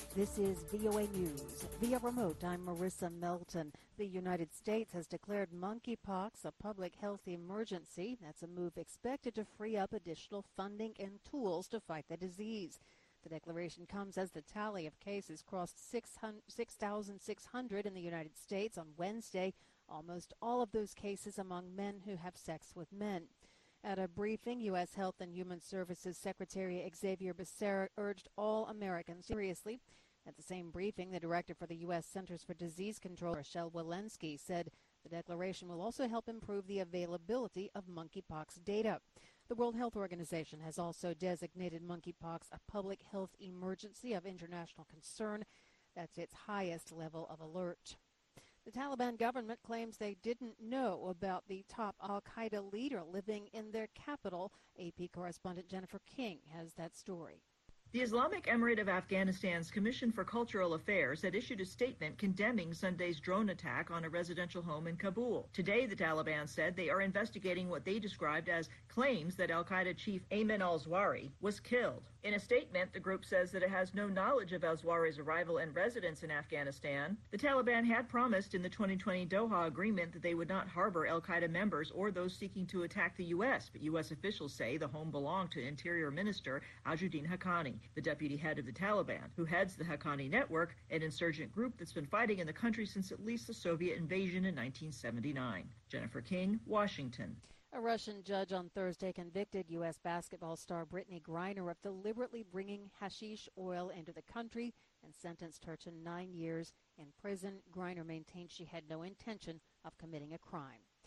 This is VOA News. Via remote, I'm Marissa Melton. The United States has declared monkeypox a public health emergency. That's a move expected to free up additional funding and tools to fight the disease. The declaration comes as the tally of cases crossed 6,600 in the United States on Wednesday, almost all of those cases among men who have sex with men. At a briefing, U.S. Health and Human Services Secretary Xavier Becerra urged all Americans seriously. At the same briefing, the director for the U.S. Centers for Disease Control, Rochelle Walensky, said the declaration will also help improve the availability of monkeypox data. The World Health Organization has also designated monkeypox a public health emergency of international concern. That's its highest level of alert. The Taliban government claims they didn't know about the top al-Qaeda leader living in their capital. AP correspondent Jennifer King has that story. The Islamic Emirate of Afghanistan's Commission for Cultural Affairs had issued a statement condemning Sunday's drone attack on a residential home in Kabul. Today, the Taliban said they are investigating what they described as claims that al-Qaeda chief Ayman al-Zawahiri was killed. In a statement, the group says that it has no knowledge of al-Zawahiri's arrival and residence in Afghanistan. The Taliban had promised in the 2020 Doha agreement that they would not harbor al-Qaeda members or those seeking to attack the U.S., but U.S. officials say the home belonged to Interior Minister Ajuddin Haqqani, the deputy head of the Taliban, who heads the Haqqani Network, an insurgent group that's been fighting in the country since at least the Soviet invasion in 1979. Jennifer King, Washington. A Russian judge on Thursday convicted U.S. basketball star Brittany Griner of deliberately bringing hashish oil into the country and sentenced her to 9 years in prison. Griner maintained she had no intention of committing a crime.